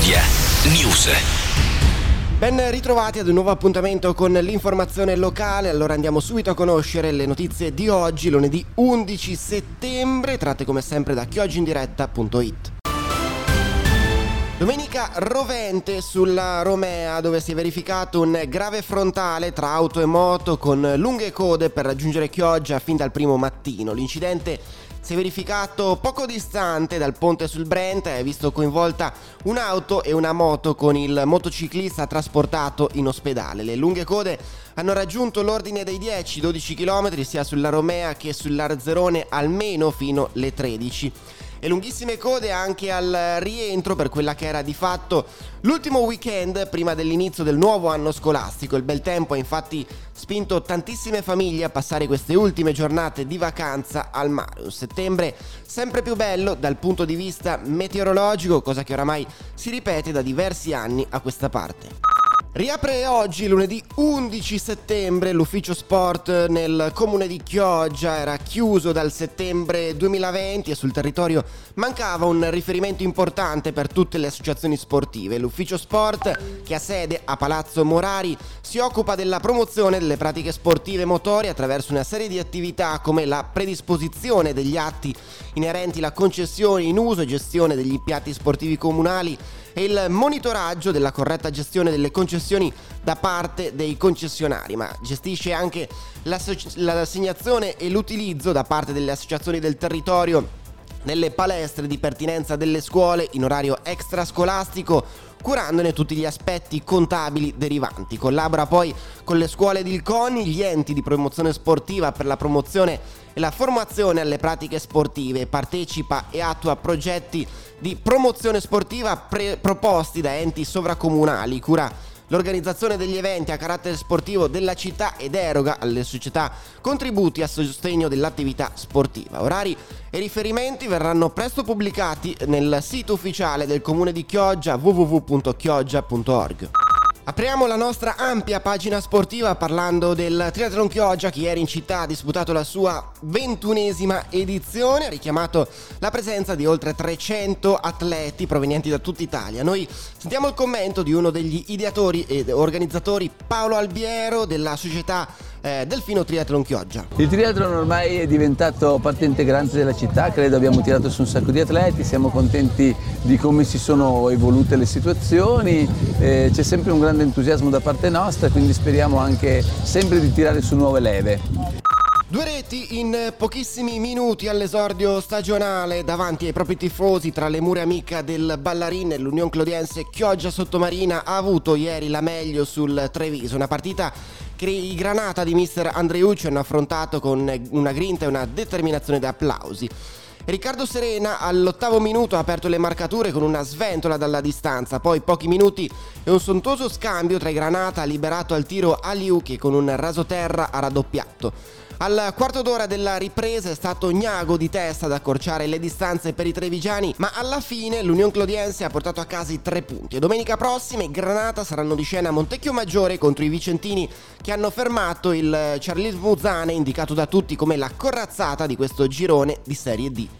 Media News. Ben ritrovati ad un nuovo appuntamento con l'informazione locale. Allora andiamo subito a conoscere le notizie di oggi, lunedì 11 settembre, tratte come sempre da chiogindiretta.it. Domenica rovente sulla Romea, dove si è verificato un grave frontale tra auto e moto con lunghe code per raggiungere Chioggia fin dal primo mattino. L'incidente si è verificato poco distante dal ponte sul Brenta e ha visto coinvolta un'auto e una moto con il motociclista trasportato in ospedale. Le lunghe code hanno raggiunto l'ordine dei 10-12 km sia sulla Romea che sull'Arzerone, almeno fino alle 13. E lunghissime code anche al rientro per quella che era di fatto l'ultimo weekend prima dell'inizio del nuovo anno scolastico. Il bel tempo ha infatti spinto tantissime famiglie a passare queste ultime giornate di vacanza al mare. Un settembre sempre più bello dal punto di vista meteorologico, cosa che oramai si ripete da diversi anni a questa parte. Riapre oggi, lunedì 11 settembre, l'ufficio sport nel comune di Chioggia. Era chiuso dal settembre 2020 e sul territorio mancava un riferimento importante per tutte le associazioni sportive. L'ufficio sport, che ha sede a Palazzo Morari, si occupa della promozione delle pratiche sportive motorie attraverso una serie di attività come la predisposizione degli atti inerenti alla concessione in uso e gestione degli impianti sportivi comunali e il monitoraggio della corretta gestione delle concessioni da parte dei concessionari, ma gestisce anche l'assegnazione e l'utilizzo da parte delle associazioni del territorio nelle palestre di pertinenza delle scuole in orario extrascolastico, curandone tutti gli aspetti contabili derivanti. Collabora poi con le scuole di Ilconi, gli enti di promozione sportiva per la promozione e la formazione alle pratiche sportive, partecipa e attua progetti di promozione sportiva proposti da enti sovracomunali, cura l'organizzazione degli eventi a carattere sportivo della città ed eroga alle società contributi a sostegno dell'attività sportiva. Orari e riferimenti verranno presto pubblicati nel sito ufficiale del comune di Chioggia, www.chioggia.org. Apriamo la nostra ampia pagina sportiva parlando del Triathlon Chioggia, che ieri in città ha disputato la sua 21esima edizione, ha richiamato la presenza di oltre 300 atleti provenienti da tutta Italia. Noi sentiamo il commento di uno degli ideatori ed organizzatori, Paolo Albiero, della società Delfino Triathlon Chioggia. Il triathlon ormai è diventato parte integrante della città, credo abbiamo tirato su un sacco di atleti, siamo contenti di come si sono evolute le situazioni, c'è sempre un grande entusiasmo da parte nostra, quindi speriamo anche sempre di tirare su nuove leve. 2 reti in pochissimi minuti all'esordio stagionale davanti ai propri tifosi tra le mura amiche del Ballarin e l'Union Clodiense. Chioggia Sottomarina ha avuto ieri la meglio sul Treviso, una partita che i Granata di mister Andreucci hanno affrontato con una grinta e una determinazione da applausi. Riccardo Serena all'8° minuto ha aperto le marcature con una sventola dalla distanza, poi pochi minuti e un sontuoso scambio tra i Granata ha liberato al tiro Aliu, che con un rasoterra ha raddoppiato. Al quarto d'ora della ripresa è stato Gnago di testa ad accorciare le distanze per i trevigiani, ma alla fine l'Union Clodiense ha portato a casa i 3 punti. E domenica prossima i Granata saranno di scena a Montecchio Maggiore contro i vicentini, che hanno fermato il Charlis Muzzane, indicato da tutti come la corazzata di questo girone di Serie D.